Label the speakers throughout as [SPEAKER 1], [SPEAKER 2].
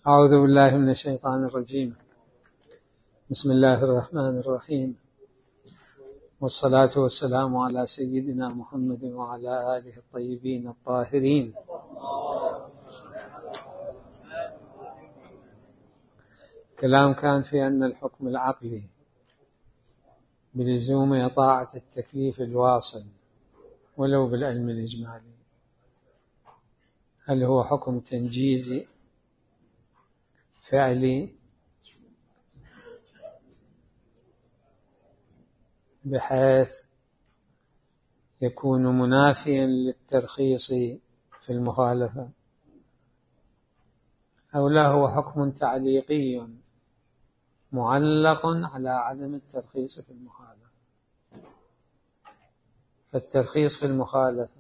[SPEAKER 1] أعوذ بالله من الشيطان الرجيم. بسم الله الرحمن الرحيم، والصلاة والسلام على سيدنا محمد وعلى آله الطيبين الطاهرين. كلام كان في أن الحكم العقلي بلزوم طاعة التكليف الواصل ولو بالعلم الإجمالي، هل هو حكم تنجيزي فعلي بحيث يكون منافيا للترخيص في المخالفة، أو لا هو حكم تعليقي معلق على عدم الترخيص في المخالفة؟ فالترخيص في المخالفة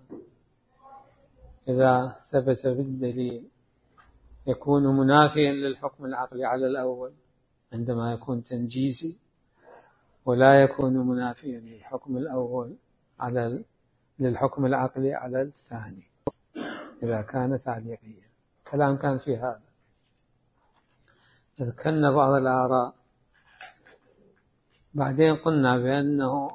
[SPEAKER 1] إذا ثبت بالدليل يكون منافيا للحكم العقلي على الأول عندما يكون تنجيزي، ولا يكون منافيا للحكم الأول للحكم العقلي على الثاني إذا كان تعليقيا. كلام كان في هذا. ذكرنا بعض الآراء، بعدين قلنا بأنه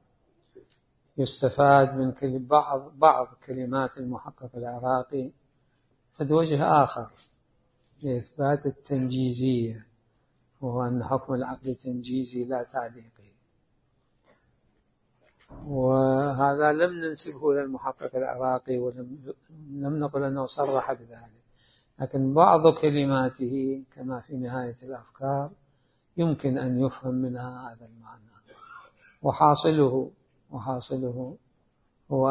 [SPEAKER 1] يستفاد من بعض كلمات المحقق العراقي قد وجه آخر لإثبات التنجيزية، وهو أن حكم العقل تنجيزي لا تعليقي، وهذا لم ننسبه للمحقق العراقي ولم نقل أنه صرح بذلك، لكن بعض كلماته كما في نهاية الأفكار يمكن أن يفهم منها هذا المعنى. وحاصله هو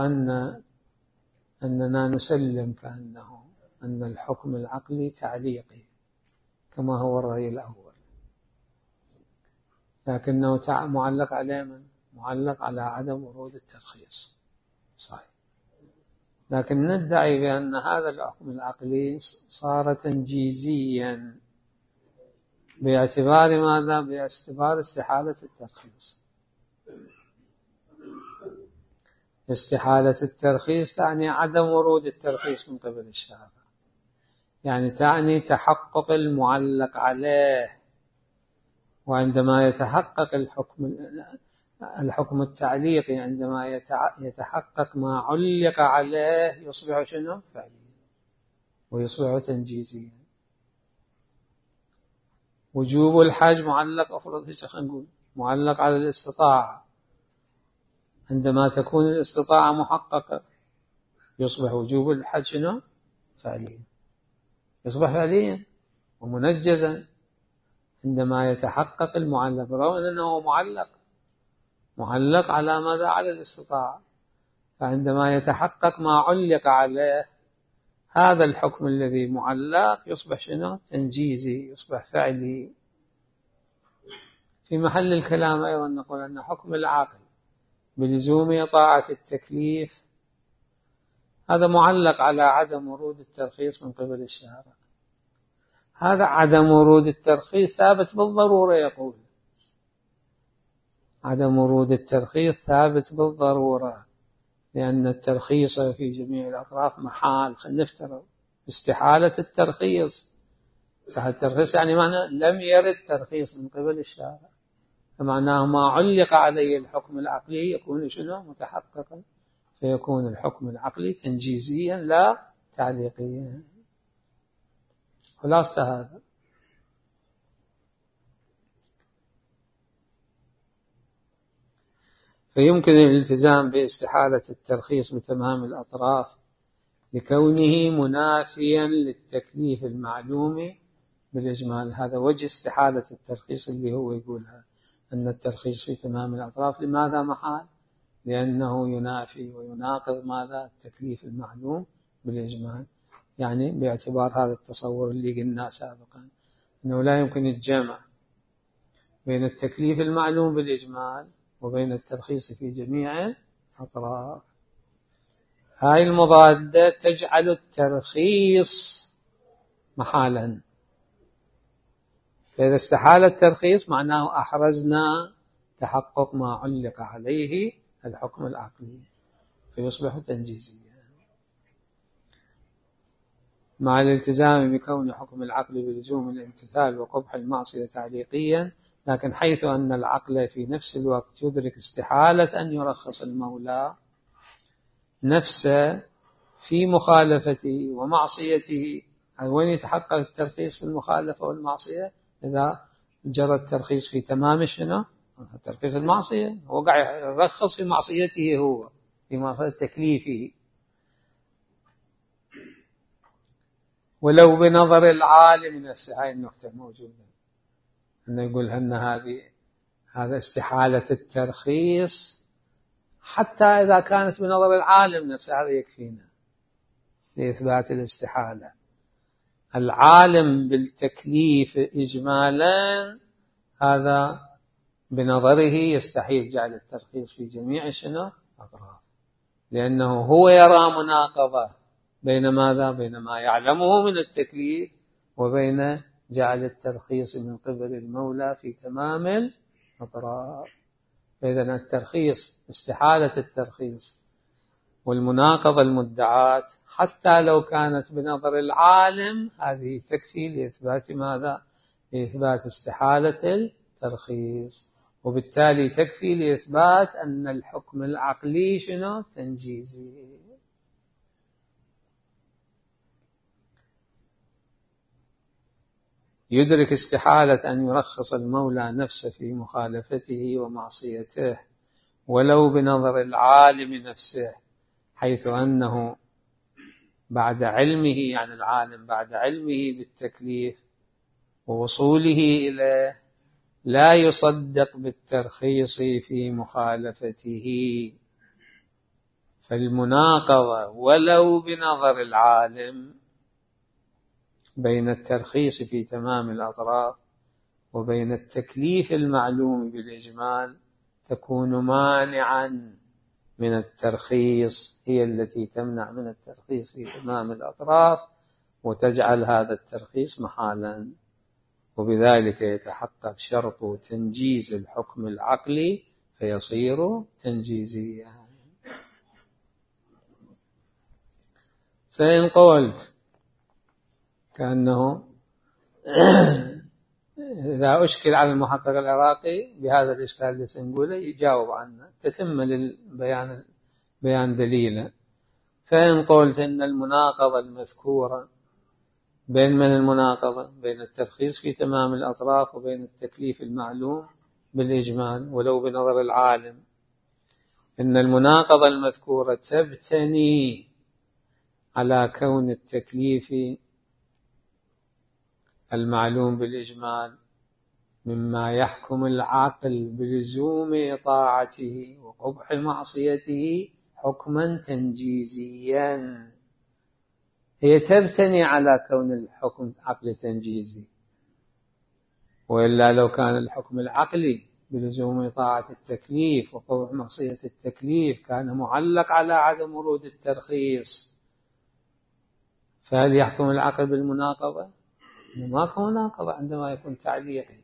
[SPEAKER 1] أننا نسلم كأنه أن الحكم العقلي تعليقي كما هو الرأي الأول، لكنه معلق على من؟ معلق على عدم ورود الترخيص، صحيح. لكن ندعي بأن هذا الحكم العقلي صار تنجيزيا باعتبار ماذا؟ باعتبار استحالة الترخيص. استحالة الترخيص تعني عدم ورود الترخيص من قبل الشارع، يعني تعني تحقق المعلق عليه، وعندما يتحقق الحكم التعليقي، عندما يتحقق ما علق عليه يصبح شنو؟ فعليا، ويصبح تنجيزيا. وجوب الحج معلق، أفرض خلينا نقول معلق على الاستطاعة، عندما تكون الاستطاعة محققة يصبح وجوب الحج شنو؟ فعليا، يصبح فعليا ومنجزا عندما يتحقق المعلق، رغم أنه معلق على ماذا؟ على الاستطاعة. فعندما يتحقق ما علق عليه هذا الحكم الذي معلق يصبح شنو؟ تنجيزي، يصبح فعلي. في محل الكلام أيضا نقول أن حكم العقل بلزوم طاعة التكليف هذا معلق على عدم ورود الترخيص من قبل الشارع. هذا عدم ورود الترخيص ثابت بالضرورة، يقول عدم ورود الترخيص ثابت بالضرورة، لأن الترخيص في جميع الأطراف محال. خلينا نفترض استحالة الترخيص. استحالة الترخيص يعني معناه لم يرد ترخيص من قبل الشارع، فمعناه ما علق عليه الحكم العقلي يكون شنو؟ متحققا، فيكون الحكم العقلي تنجيزيا لا تعليقيا. خلاصة هذا. فيمكن الالتزام باستحالة الترخيص بتمام الأطراف لكونه منافيا للتكليف المعلوم بالإجمال. هذا وجه استحالة الترخيص اللي هو يقولها، أن الترخيص في تمام الأطراف لماذا محال؟ لأنه ينافي ويناقض ماذا؟ التكليف المعلوم بالإجمال. يعني باعتبار هذا التصور اللي قلنا سابقا أنه لا يمكن الجمع بين التكليف المعلوم بالإجمال وبين الترخيص في جميع الأطراف. هاي المضادة تجعل الترخيص محالا. فإذا استحال الترخيص معناه أحرزنا تحقق ما علق عليه الحكم العقلي، فيصبح تنجيزيا. مع الالتزام بكون حكم العقل بلزوم الامتثال وقبح المعصية تعليقيا، لكن حيث أن العقل في نفس الوقت يدرك استحالة أن يرخص المولى نفسه في مخالفته ومعصيته. وين يتحقق الترخيص في المخالفة والمعصية؟ إذا جرى الترخيص في تمام شنو؟ ترخيص المعصية، هو قاعد يرخص في معصيته، هو في معصية تكليفه. ولو بنظر العالم نفسه، هاي النقطة موجودة، أنه يقول أن هذا استحالة الترخيص حتى إذا كانت بنظر العالم نفسه، هذا يكفينا لإثبات الاستحالة. العالم بالتكليف إجمالا هذا بنظره يستحيل جعل الترخيص في جميع شنو أطراف، لأنه هو يرى مناقضة بين ماذا؟ بين ما يعلمه من التكليف وبين جعل الترخيص من قبل المولى في تمام الأطراف. فإذا الترخيص، استحالة الترخيص والمناقضة المدعاة حتى لو كانت بنظر العالم، هذه تكفي لإثبات ماذا؟ لإثبات استحالة الترخيص، وبالتالي تكفي لإثبات أن الحكم العقلي شنو؟ تنجيزي. يدرك استحالة أن يرخص المولى نفسه في مخالفته ومعصيته ولو بنظر العالم نفسه، حيث أنه بعد علمه، يعني العالم بعد علمه بالتكليف ووصوله إليه، لا يصدق بالترخيص في مخالفته. فالمناقضة ولو بنظر العالم بين الترخيص في تمام الأطراف وبين التكليف المعلوم بالإجمال تكون مانعا من الترخيص، هي التي تمنع من الترخيص في تمام الأطراف وتجعل هذا الترخيص محالا، وبذلك يتحقق شرط تنجيز الحكم العقلي فيصير تنجيزيا. فإن قلت كأنه إذا أشكل على المحقق العراقي بهذا الإشكال اللي سنقوله يجاوب عنه، تتم للبيان دليلا. فإن قلت إن المناقضة المذكورة بين من المناقضة؟ بين الترخيص في تمام الأطراف وبين التكليف المعلوم بالإجمال ولو بنظر العالم. إن المناقضة المذكورة تبتني على كون التكليف المعلوم بالإجمال مما يحكم العقل بلزوم إطاعته وقبح معصيته حكما تنجيزيا. هي تبتني على كون الحكم عقل تنجيزي، وإلا لو كان الحكم العقلي بلزوم إطاعة التكليف وقبح معصية التكليف كان معلق على عدم ورود الترخيص، فهل يحكم العقل بالمناقضة؟ ماكو مناقضة عندما يكون تعليقي،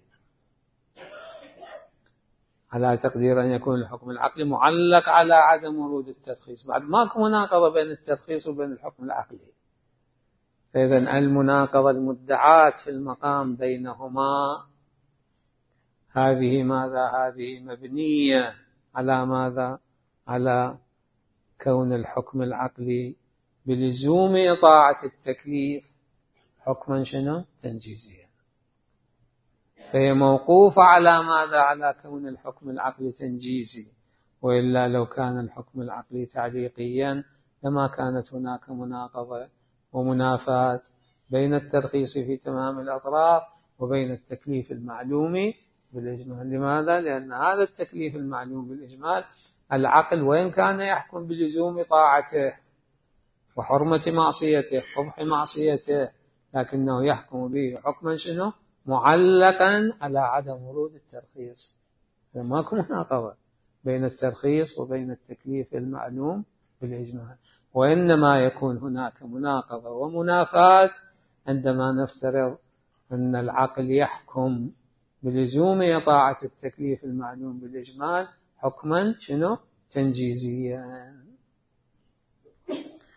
[SPEAKER 1] على تقدير أن يكون الحكم العقلي معلق على عدم ورود الترخيص، بعد ماكو مناقضة بين الترخيص وبين الحكم العقلي. فإذا المناقضة المدعاة في المقام بينهما هذه ماذا؟ هذه مبنية على ماذا؟ على كون الحكم العقلي بلزوم إطاعة التكليف حكما شنو؟ تنجيزيا. فهي موقوفة على ماذا؟ على كون الحكم العقلي تنجيزي، وإلا لو كان الحكم العقلي تعليقيا لما كانت هناك مناقضة ومنافاة بين الترخيص في تمام الأطراف وبين التكليف المعلوم بالإجمال. لماذا؟ لأن هذا التكليف المعلوم بالإجمال العقل وإن كان يحكم بلزوم طاعته وحرمة معصيته قبح معصيته، لكنه يحكم به حكما شنو؟ معلقا على عدم ورود الترخيص. فماكو مناقضة بين الترخيص وبين التكليف المعلوم بالإجمال، وإنما يكون هناك مناقضة ومنافاة عندما نفترض أن العقل يحكم بلزوم إطاعة التكليف المعلوم بالإجمال حكما شنو؟ تنجيزيا.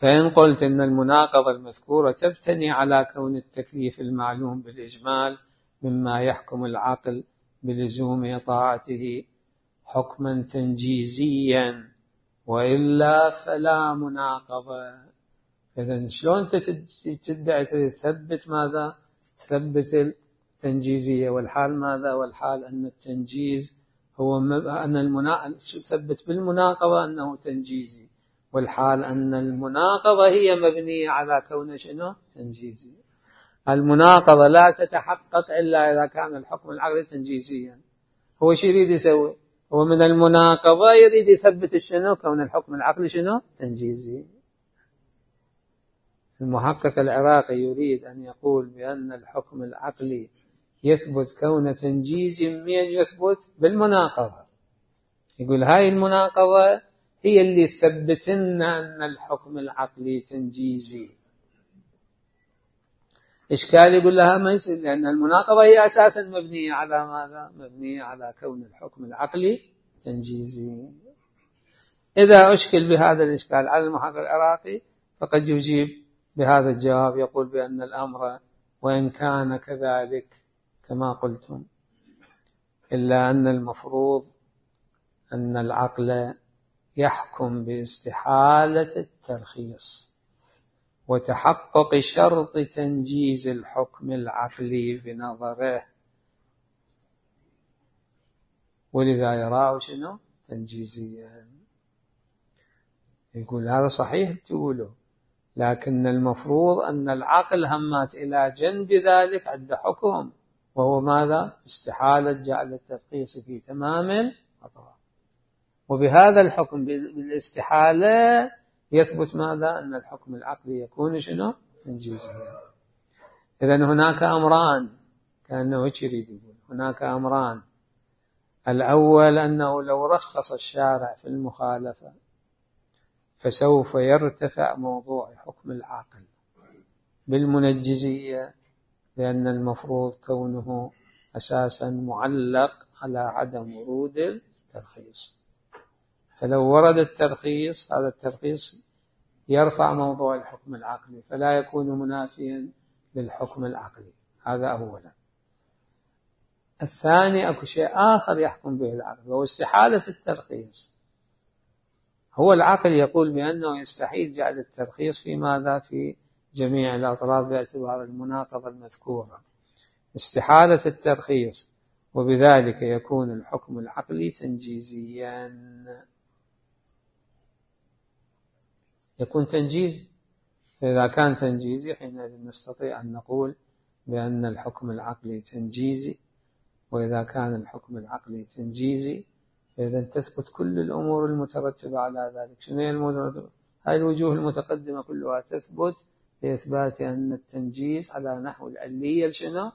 [SPEAKER 1] فإن قلت إن المناقضة المذكورة تبتني على كون التكليف المعلوم بالإجمال مما يحكم العقل بلزوم طاعته حكما تنجيزيا وإلا فلا مناقضة. إذن شلون تدعي تثبت ماذا؟ تثبت التنجيزية والحال ماذا؟ والحال أن التنجيز هو أن تثبت بالمناقضة أنه تنجيزي، والحال أن المناقضة هي مبنية على كون شنو؟ تنجيزي. المناقضة لا تتحقق إلا إذا كان الحكم العقلي تنجيزيا. هو شو يريد يسوي؟ هو من المناقضة يريد يثبت شنو؟ كون الحكم العقلي شنو؟ تنجيزي. المحقق العراقي يريد أن يقول بأن الحكم العقلي يثبت كون تنجيزي من يثبت بالمناقضة. يقول هاي المناقضة هي اللي ثبتنا أن الحكم العقلي تنجيزي. إشكال يقول لها ما يصير، لأن المناقضة هي أساسا مبنية على ماذا؟ مبنية على كون الحكم العقلي تنجيزي. إذا أشكل بهذا الإشكال على المحقق العراقي فقد يجيب بهذا الجواب، يقول بأن الأمر وإن كان كذلك كما قلتم إلا أن المفروض أن العقل يحكم باستحالة الترخيص وتحقق شرط تنجيز الحكم العقلي بنظره، ولذا يراه شنو؟ تنجيزيا. يقول هذا صحيح تقوله، لكن المفروض أن العقل همات إلى جنب ذلك عند حكم، وهو ماذا؟ استحالة جعل الترخيص في تمام الأطراف، وبهذا الحكم بالاستحالة يثبت ماذا؟ أن الحكم العقلي يكون شنو؟ تنجيزيا. إذن هناك أمران، كأنه يريد يقول هناك أمران. الأول أنه لو رخص الشارع في المخالفة فسوف يرتفع موضوع حكم العاقل بالمنجزية، لأن المفروض كونه أساسا معلق على عدم ورود الترخيص. فلو ورد الترخيص هذا الترخيص يرفع موضوع الحكم العقلي فلا يكون منافيا للحكم العقلي. هذا أولا. الثاني أكو شيء آخر يحكم به العقل وهو استحالة الترخيص. هو العقل يقول بأنه يستحيل جعل الترخيص في ماذا؟ في جميع الأطراف باعتبار المناقضة المذكورة، استحالة الترخيص، وبذلك يكون الحكم العقلي تنجيزيا. يكون تنجيزي. فإذا كان تنجيزي حينئذ نستطيع أن نقول بأن الحكم العقلي تنجيزي، وإذا كان الحكم العقلي تنجيزي فإذا تثبت كل الأمور المترتبة على ذلك. شنو هي المترتبة؟ هاي الوجوه المتقدمة كلها تثبت لإثبات أن التنجيز على نحو العلية شنو؟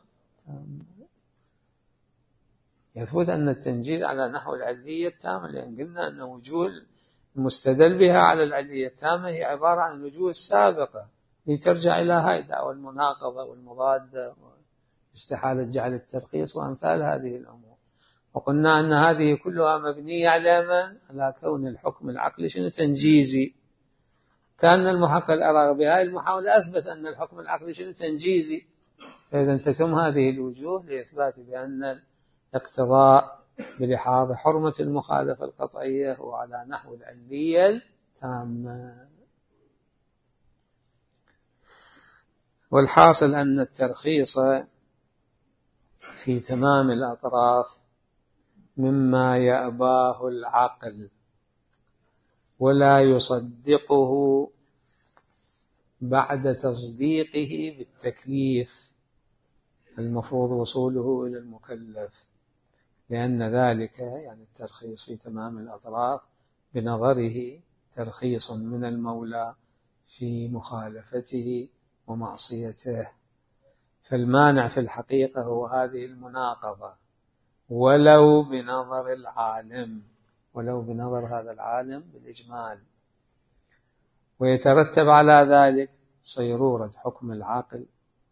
[SPEAKER 1] يثبت أن التنجيز على نحو العلية التامة، لأن قلنا أن وجوه المستدل بها على العلية التامة هي عبارة عن الوجوه السابقة لترجع إلى هاي دعوى المناقضة والمضادة واستحالة جعل الترخيص وأمثال هذه الأمور. وقلنا أن هذه كلها مبنية على من؟ على كون الحكم العقلي شنو؟ تنجيزي. كان المحقق العراقي بهذه المحاولة أثبت أن الحكم العقلي شنو؟ تنجيزي. فإذا تتم هذه الوجوه لإثبات بأن الاقتضاء بلحاظ حرمة المخالفة القطعية هو على نحو العلية التامة. والحاصل أن الترخيص في تمام الأطراف مما يأباه العقل ولا يصدقه بعد تصديقه بالتكليف المفروض وصوله إلى المكلف، لأن ذلك يعني الترخيص في تمام الأطراف بنظره ترخيص من المولى في مخالفته ومعصيته. فالمانع في الحقيقة هو هذه المناقضة ولو بنظر العالم، ولو بنظر هذا العالم بالإجمال. ويترتب على ذلك صيرورة حكم العقل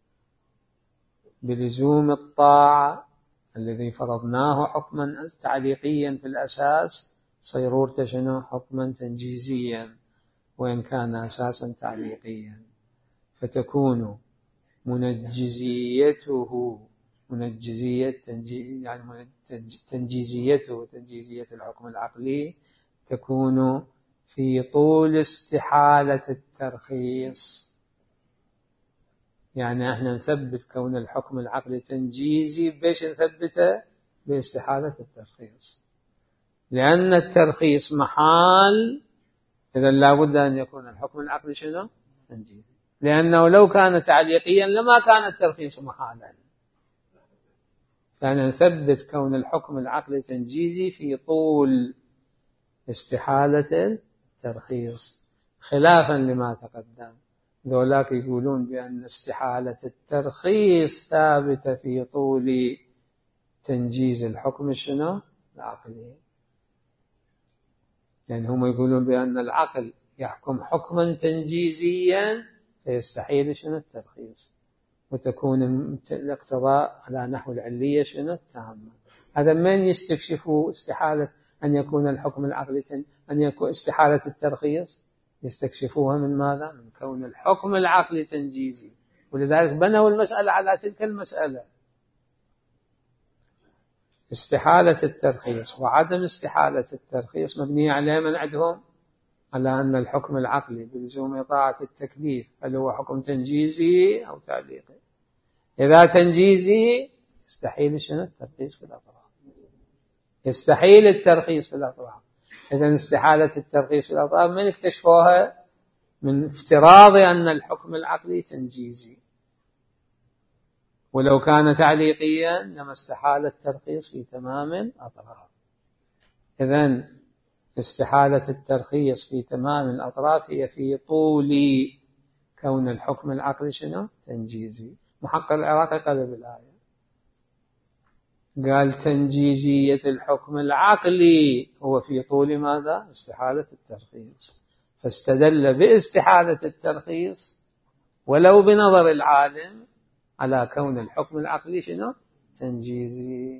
[SPEAKER 1] بلزوم الطاعة الذي فرضناه حكما تعليقيا في الأساس، صيرورته شنو؟ حكما تنجيزيا. وإن كان أساسا تعليقيا، فتكون منجزيته تنجيزيته تنجيزية الحكم العقلي تكون في طول استحالة الترخيص. يعني احنا نثبت كون الحكم العقلي تنجيزي، بيش نثبته؟ باستحالة الترخيص، لأن الترخيص محال، إذا لابد أن يكون الحكم العقلي شنو؟ تنجيزي، لأنه لو كان تعليقيا لما كان الترخيص محالا. فنثبت كون الحكم العقلي تنجيزي في طول استحالة الترخيص، خلافا لما تقدم. ذولاك يقولون بأن استحالة الترخيص ثابتة في طول تنجيز الحكم شنو؟ العقلي. يعني هم يقولون بأن العقل يحكم حكما تنجيزيا فيستحيل شنو؟ الترخيص، وتكون الاقتضاء على نحو العلية شنو؟ التامة. هذا من يستكشفوا استحالة أن يكون الحكم العقلي أن يكون استحالة الترخيص؟ يستكشفوها من ماذا؟ من كون الحكم العقلي تنجيزي، ولذلك بنوا المسألة على تلك المسألة. استحالة الترخيص وعدم استحالة الترخيص مبنية على من عندهم؟ على أن الحكم العقلي بلزوم طاعة التكليف هل هو حكم تنجيزي أو تعليقي؟ إذا تنجيزي يستحيل شنو؟ الترخيص في الأطراف، يستحيل الترخيص في الأطراف. إذا استحالة الترخيص في الأطراف من اكتشفوها؟ من افتراض أن الحكم العقلي تنجيزي، ولو كان تعليقيا لما استحال الترخيص في تمام الأطراف. إذن استحالة الترخيص في تمام الأطراف هي في طول كون الحكم العقلي شنو؟ تنجيزي. محقق العراقي قلب الآية، قال تنجيزية الحكم العقلي هو في طول ماذا؟ استحالة الترخيص، فاستدل باستحالة الترخيص ولو بنظر العالم على كون الحكم العقلي شنو؟ تنجيزي.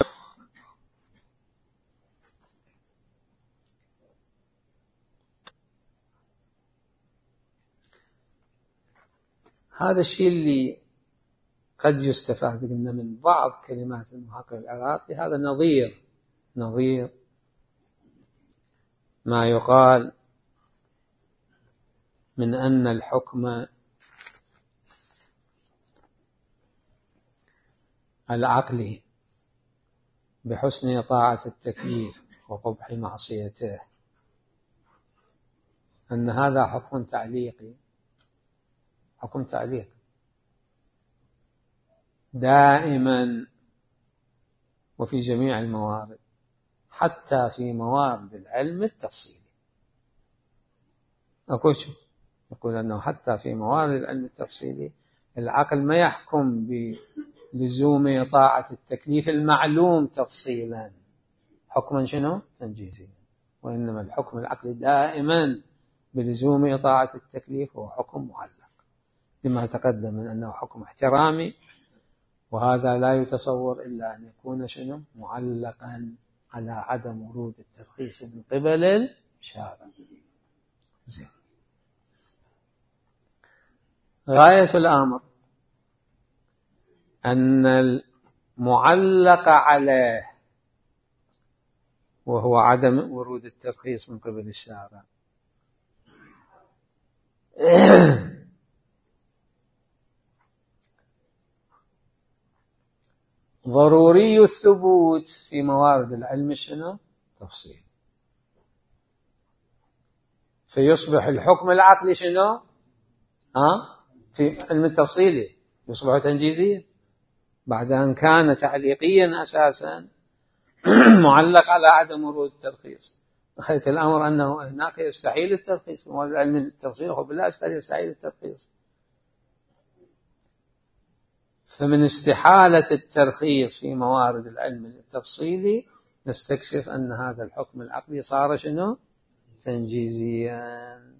[SPEAKER 1] هذا الشيء اللي قد يستفاد قلنا من بعض كلمات المحقق العراقي، هذا نظير ما يقال من أن الحكم العقلي بحسن طاعة التكليف وقبح معصيته أن هذا حكم تعليقي، حكم تعليق دائما وفي جميع الموارد، حتى في موارد العلم التفصيلي. يقول أنه حتى في موارد العلم التفصيلي العقل ما يحكم بلزوم طاعة التكليف المعلوم تفصيلا حكما شنو؟ تنجيزيا، وإنما الحكم العقلي دائما بلزوم طاعة التكليف هو حكم معلق، لما تقدم من أنه حكم احترامي، وهذا لا يتصور إلا أن يكون شنو؟ معلقا على عدم ورود الترخيص من قبل الشارع. زين. غاية الأمر أن المعلق عليه وهو عدم ورود الترخيص من قبل الشارع ضروري الثبوت في موارد العلم شنو؟ تفصيل. فيصبح الحكم العقلي شنو؟ في علم التفصيل يصبح تنجيزيا بعد أن كان تعليقيا أساسا معلق على عدم ورود الترخيص. خيط الأمر أنه هناك يستحيل الترخيص في موارد العلم التفصيل، وبالله أشكال يستحيل الترخيص. فمن استحالة الترخيص في موارد العلم التفصيلي نستكشف أن هذا الحكم العقلي صار شنو؟ تنجيزيا.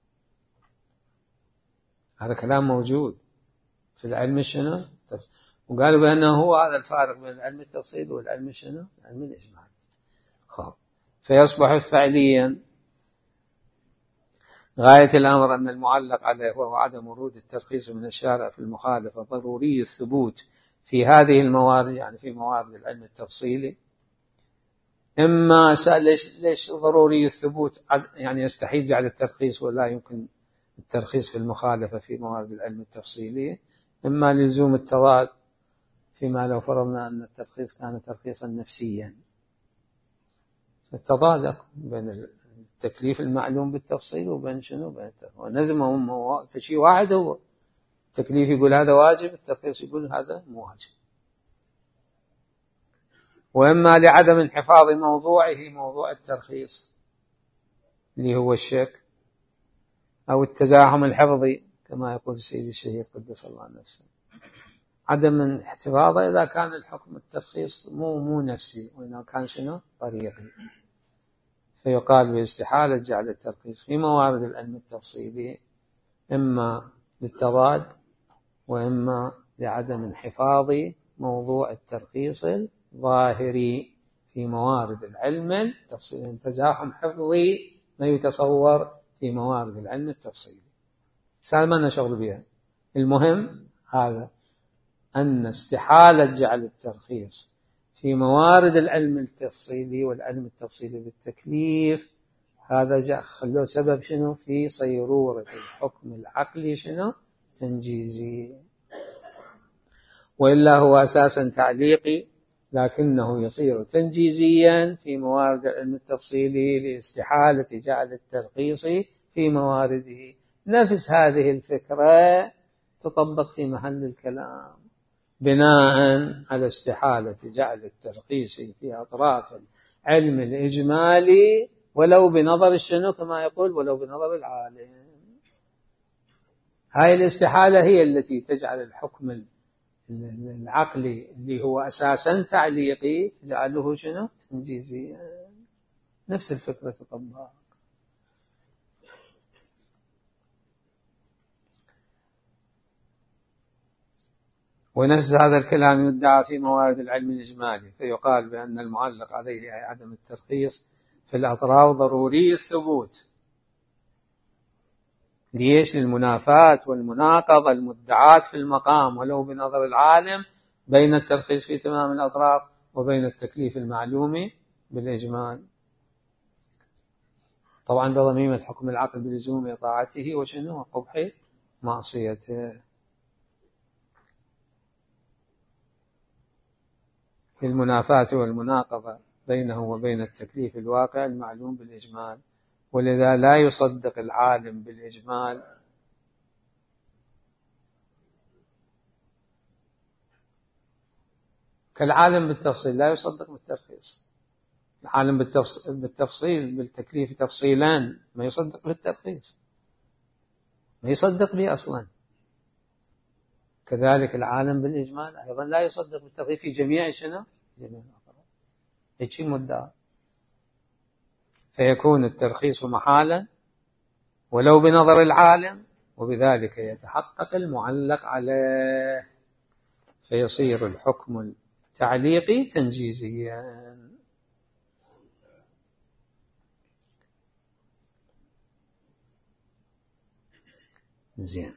[SPEAKER 1] هذا كلام موجود في العلم شنو؟ وقالوا بأنه هو هذا الفارق بين العلم التفصيلي والعلم شنو؟ علم الإجمال. فيصبح فعليا غاية الأمر أن المعلق عليه وهو عدم ورود الترخيص من الشارع في المخالفة ضروري الثبوت في هذه الموارد، يعني في موارد العلم التفصيلي. إما ليش ضروري الثبوت؟ يعني يستحيل جعل الترخيص ولا يمكن الترخيص في المخالفة في موارد العلم التفصيلي. إما لزوم التضاد فيما لو فرضنا أن الترخيص كان ترخيصا نفسيا، التضاد بين التكليف المعلوم بالتفصيل وبين شنو؟ بين ونزمهم في شيء واحد. هو التكليف يقول هذا واجب، الترخيص يقول هذا مو واجب. وإما لعدم انحفاظ موضوعه، موضوع الترخيص اللي هو الشك أو التزاحم الحفظي كما يقول السيد الشهيد قدس الله نفسه، عدم احتفاظه إذا كان الحكم الترخيص مو نفسي وإنه كان شنو؟ طريقي، فيقال باستحالة جعل الترخيص في موارد العلم التفصيلي إما للتضاد وإما لعدم انحفاظ موضوع الترخيص الظاهري في موارد العلم التفصيلي. تزاحم حفظي ما يتصور في موارد العلم التفصيلي، هذا ما لنا شغل بها. المهم هذا أن استحالة جعل الترخيص في موارد العلم التفصيلي والعلم التفصيلي بالتكليف، هذا خلوه سبب شنو؟ في صيرورة الحكم العقلي شنو؟ تنجيزي. وإلا هو أساسا تعليقي لكنه يصير تنجيزيا في موارد العلم التفصيلي لاستحالة جعل الترخيص في موارده. نفس هذه الفكرة تطبق في محل الكلام بناء على استحالة جعل الترخيص في أطراف العلم الإجمالي ولو بنظر الشنو كما يقول ولو بنظر العالم. هاي الاستحالة هي التي تجعل الحكم العقلي اللي هو أساسا تعليقي تجعله شنو؟ تنجيزي. نفس الفكرة تطبق. ونفس هذا الكلام يدعى في موارد العلم الإجمالي، فيقال بأن المعلق عليه عدم الترخيص في الأطراف ضروري الثبوت. ليش؟ للمنافاة والمناقضة المدعاة في المقام ولو بنظر العالم بين الترخيص في تمام الأطراف وبين التكليف المعلوم بالإجمال، طبعا بضميمة حكم العقل بلزوم طاعته وشنو؟ وقبح معصيته. المنافاة والمناقضة بينه وبين التكليف الواقع المعلوم بالإجمال، ولذا لا يصدق العالم بالإجمال كالعالم بالتفصيل لا يصدق بالترخيص. العالم بالتفصيل بالتكليف تفصيلا ما يصدق بالترخيص، ما يصدق به أصلا. كذلك العالم بالإجمال أيضا لا يصدق بالترخيص في جميع شنو؟ جميع الأطراف. هيك مدعى، فيكون الترخيص محالا ولو بنظر العالم، وبذلك يتحقق المعلق عليه، فيصير الحكم التعليقي تنجيزيا. زين.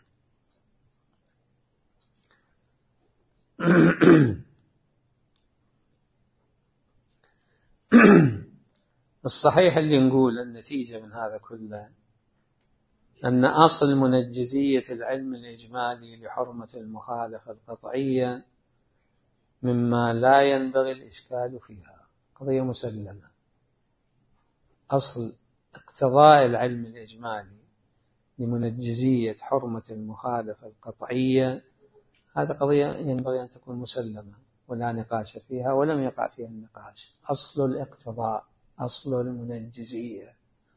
[SPEAKER 1] الصحيح اللي نقول النتيجة من هذا كله أن أصل منجزية العلم الإجمالي لحرمة المخالفة القطعية مما لا ينبغي الإشكال فيها، قضية مسلمة. أصل اقتضاء العلم الإجمالي لمنجزية حرمة المخالفة القطعية هذا قضية ينبغي أن تكون مسلمة ولا نقاش فيها، ولم يقع فيها النقاش. أصل الاقتضاء، أصل المنجزية،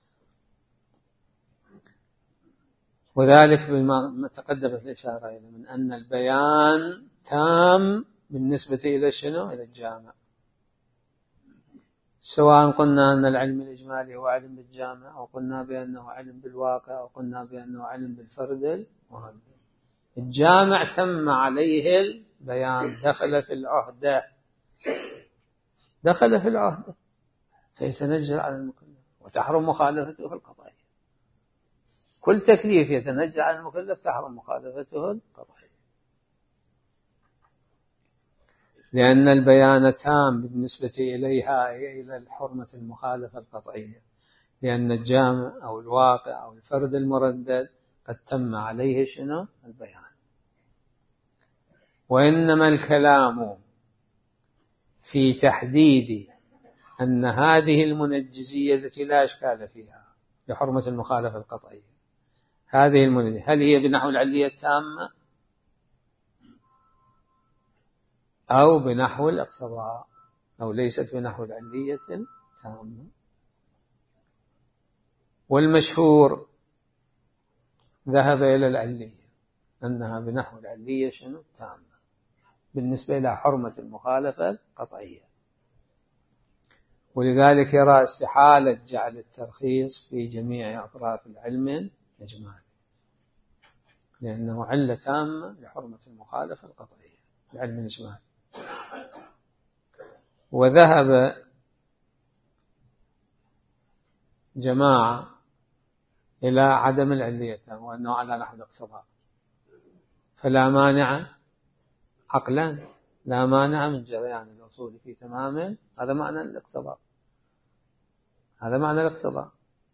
[SPEAKER 1] وذلك بما تقدمت الإشارة إلى من أن البيان تام بالنسبة إلى شنو؟ إلى الجامع، سواء قلنا أن العلم الإجمالي هو علم بالجامع أو قلنا بأنه علم بالواقع أو قلنا بأنه علم بالفرد المرد. الجامع تم عليه البيان، دخل في العهدة، دخل في العهدة، فيتنزل على المكلف وتحرم مخالفته في القضايا. كل تكليف يتنجى عن المكلف تحرم مخالفته القطعية، لأن البيان تام بالنسبة إليها إلى الحرمة المخالفة القطعية، لأن الجامع أو الواقع أو الفرد المردد قد تم عليه شنو البيان. وإنما الكلام في تحديد أن هذه المنجزية التي لا إشكال فيها لحرمة المخالفة القطعية، هذه المنجزية هل هي بنحو العلية التامة أو بنحو الاقتضاء أو ليست بنحو العلية التامة. والمشهور ذهب إلى العلية، أنها بنحو العلية شنو تامة بالنسبة إلى حرمة المخالفة القطعية، ولذلك يرى استحالة جعل الترخيص في جميع أطراف العلم الإجمالي، لأنه علة تامة لحرمة المخالفة القطعية العلم الإجمالي. وذهب جماعة إلى عدم العلية وأنه على نحو الاقتضاء، فلا مانع عقلا، لا مانع من جريان الأصول في تمام، هذا معنى الاقتضاء، هذا معنى الاقتضاء.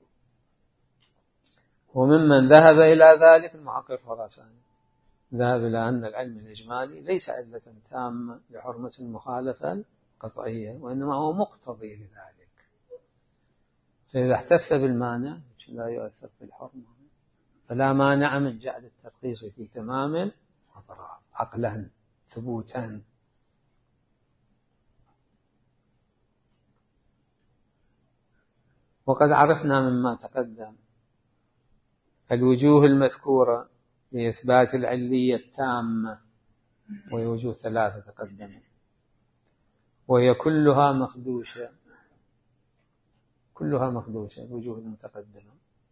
[SPEAKER 1] وممن ذهب إلى ذلك المحقق خراساني، ذهب إلى أن العلم الإجمالي ليس علة تامة لحرمة المخالفة القطعية، وإنما هو مقتضي لذلك، فإذا احتف بالمانع لا يؤثر في الحرمة، فلا مانع من جعل الترخيص في تمام الأطراف عقلا ثبوتا. وقد عرفنا مما تقدم الوجوه المذكورة لإثبات العلية التامة، وهي وجوه ثلاثة تقدمت، وهي كلها مخدوشة، كلها مخدوشة الوجوه المتقدمة.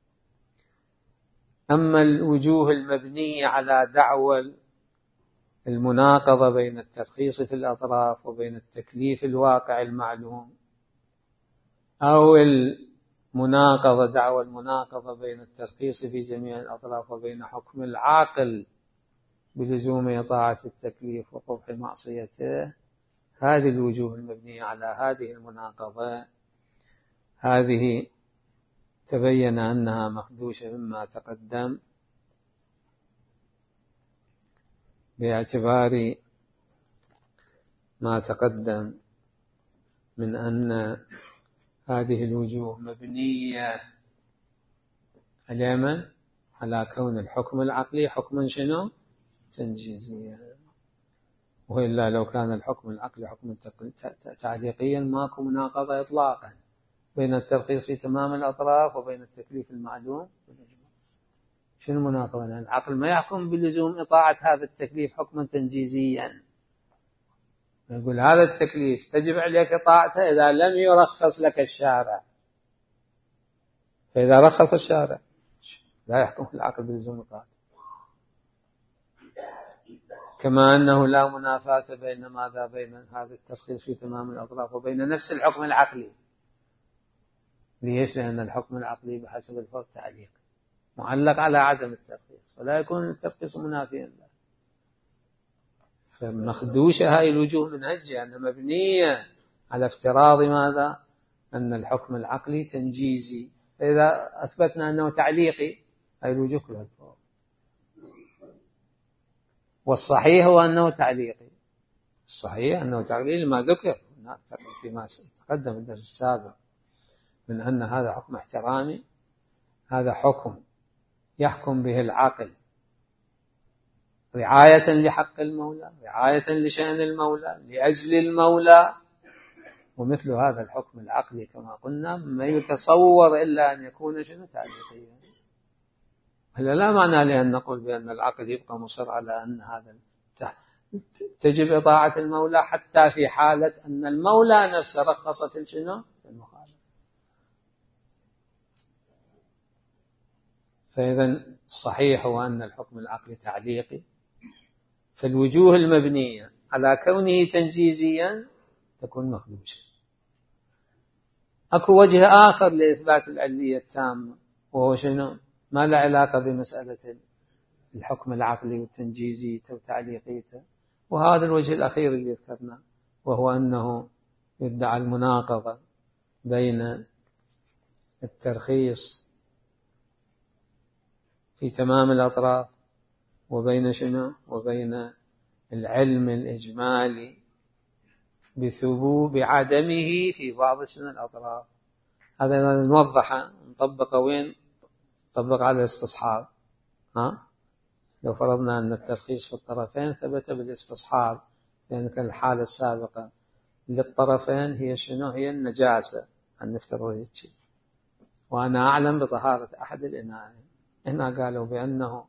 [SPEAKER 1] أما الوجوه المبنية على دعوى المناقضة بين الترخيص في الأطراف وبين التكليف الواقع المعلوم، أو المناقضة دعوى المناقضة بين الترخيص في جميع الأطراف وبين حكم العاقل بلزوم طاعة التكليف وقبح معصيته، هذه الوجوه المبنية على هذه المناقضة هذه تبين أنها مخدوشة مما تقدم، باعتبار ما تقدم من أن هذه الوجوه مبنية على كون الحكم العقلي حكما شنو تنجيزيا، وإلا لو كان الحكم العقلي حكما تعليقيا ماكو مناقضة إطلاقا بين الترخيص في تمام الأطراف وبين التكليف المعلوم بالإجماع. شنو المناقضة؟ يعني العقل ما يحكم بلزوم إطاعة هذا التكليف حكما تنجيزيا، يقول هذا التكليف تجب عليك إطاعته إذا لم يرخص لك الشارع، فإذا رخص الشارع لا يحكم العقل بلزوم إطاعته. كما أنه لا منافاة بين ماذا بين هذا الترخيص في تمام الأطراف وبين نفس الحكم العقلي. ليش؟ لأن الحكم العقلي بحسب الفرد تعليق معلق على عدم الترخيص، ولا يكون الترخيص منافيا له. فمخدوشة هاي الوجوه من هجة أنها مبنية على افتراض ماذا؟ أن الحكم العقلي تنجيزي، فإذا أثبتنا أنه تعليقي هاي الوجوه كلها تفوق. والصحيح هو أنه تعليقي، الصحيح أنه تعليقي لما ذكر فيما تقدم في الدرس السابق من أن هذا حكم احترامي، هذا حكم يحكم به العقل رعاية لحق المولى، رعاية لشأن المولى، لأجل المولى. ومثل هذا الحكم العقلي كما قلنا ما يتصور إلا أن يكون شنو تعليقيا. هلا لا معنى لأن نقول بأن العقل يبقى مصر على أن هذا تجب إطاعة المولى حتى في حالة أن المولى نفسه رخصت شنو في المخالفة. فإذا الصحيح هو أن الحكم العقلي تعليقي، فالوجوه المبنية على كونه تنجيزيا تكون مخدوشة. أكو وجه آخر لإثبات العلية التامة، وهو شنو؟ ما له علاقة بمسألة الحكم العقلي والتنجيزي وتعليقيته. وهذا الوجه الأخير اللي ذكرناه، وهو أنه يدعى المناقضة بين الترخيص في تمام الأطراف وبين شنو؟ وبين العلم الإجمالي بعدمه في بعض شنو الأطراف. هذا نوضحه، نطبقه وين؟ نطبق على الاستصحاب. لو فرضنا أن الترخيص في الطرفين ثبت بالاستصحاب، لأن كان الحالة السابقة للطرفين هي شنو؟ هي النجاسة، أن نفترض هيك. وأنا أعلم بطهارة أحد الإناءين. هنا قالوا بأنه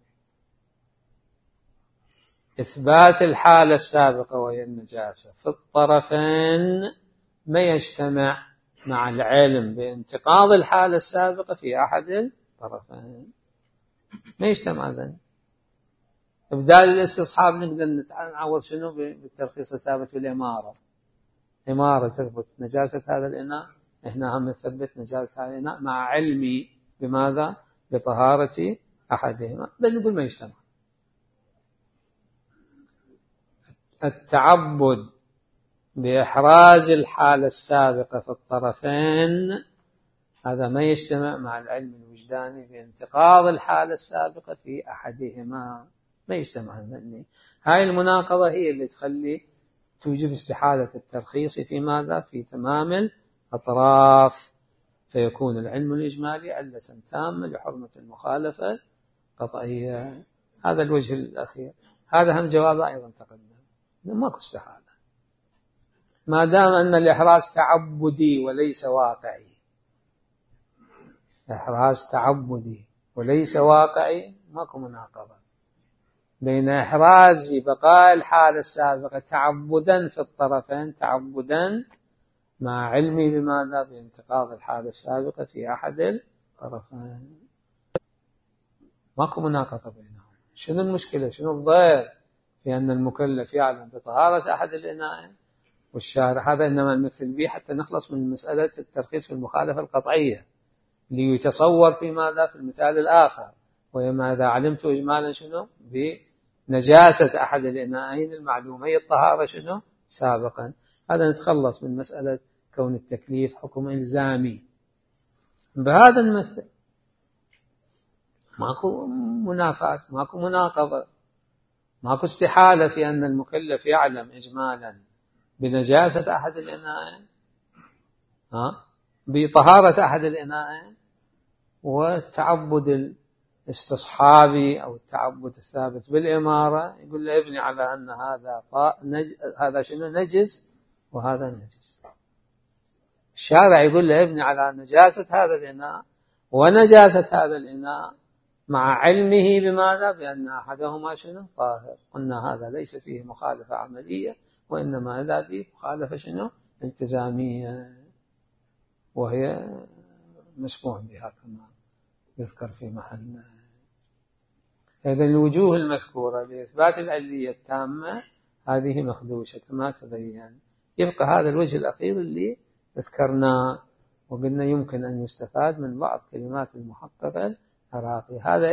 [SPEAKER 1] إثبات الحالة السابقة وهي النجاسة في الطرفين ما يجتمع مع العلم بانتقاض الحالة السابقة في أحد الطرفين، ما يجتمع ذلك. إبدال الاستصحاب نقدر نعوض شنو؟ بالترخيص الثابت بالإمارة. إمارة تثبت نجاسة هذا الإناء، إحنا هم نثبت نجاسة هذا الإناء مع علمي بماذا؟ بطهارة أحدهما. ده نقول ما يجتمع. التعبد بإحراز الحالة السابقة في الطرفين هذا ما يجتمع مع العلم الوجداني بانتقاض الحالة السابقة في أحدهما، ما يجتمع. هاي المناقضة هي اللي تخلي توجب استحالة الترخيص في ماذا؟ في تمام الأطراف، فيكون العلم الإجمالي علة تامة لحرمة المخالفة قطعية. هذا الوجه الأخير. هذا هم جوابه أيضا تقدم، ماكو استحالة ما دام أن الإحراز تعبدي وليس واقعي. إحراز تعبدي وليس واقعي، ماكو مناقضة بين إحراز بقاء الحالة السابقة تعبدا في الطرفين، تعبدا مع علمي بماذا؟ بانتقاض الحالة السابقة في أحد الطرفين. ماكو مناقضة بينهم. شنو المشكلة؟ شنو الضير في أن المكلف يعلم بطهارة أحد الإناءين والشارع؟ هذا إنما نمثل به حتى نخلص من مسألة الترخيص في المخالفة القطعية، ليتصور في ماذا؟ في المثال الآخر، وماذا علمت إجمالا شنو؟ بنجاسة أحد الإناءين المعلومي الطهارة شنو؟ سابقا. هذا نتخلص من مسألة كون التكليف حكم إلزامي بهذا المثل. ماكو منافاة، ماكو مناقضة، ماكو استحالة في أن المكلف يعلم إجمالا بنجاسة أحد الإناءين، بطهارة أحد الإناءين، والتعبد الاستصحابي أو التعبد الثابت بالإمارة يقول له ابني على أن هذا شنو؟ نجس وهذا نجس. الشارع يقول له ابني على نجاسة هذا الإناء ونجاسة هذا الإناء مع علمه بماذا؟ بأن أحدهما شنو؟ طاهر. قلنا هذا ليس فيه مخالفة عملية، وإنما هذا فيه مخالفة شنو؟ التزامية، وهي مسموح بها كما يذكر في محل. إذن الوجوه المذكورة لإثبات العلية التامة هذه مخدوشة كما تبين. يبقى هذا الوجه الأخير اللي ذكرناه، وقلنا يمكن أن يستفاد من بعض كلمات المحقق العراقي. هذا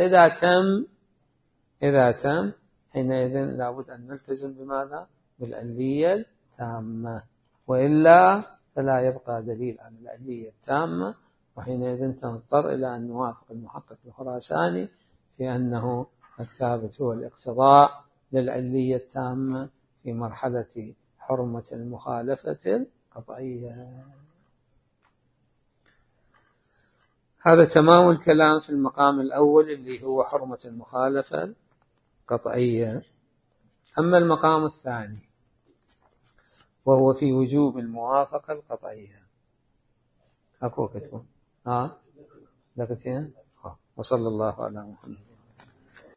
[SPEAKER 1] إذا تم حينئذ لابد أن نلتزم بماذا؟ بالعلية التامة، وإلا فلا يبقى دليل على العلية التامة، وحينئذ تنضطر إلى أن نوافق المحقق الخراساني في أنه الثابت هو الاقتضاء للعلية التامة في مرحلة حرمة المخالفة القطعية. هذا تمام الكلام في المقام الأول اللي هو حرمة المخالفة القطعية. أما المقام الثاني وهو في وجوب الموافقة القطعية، أكو كتبون لكتين. وصلى الله على محمد.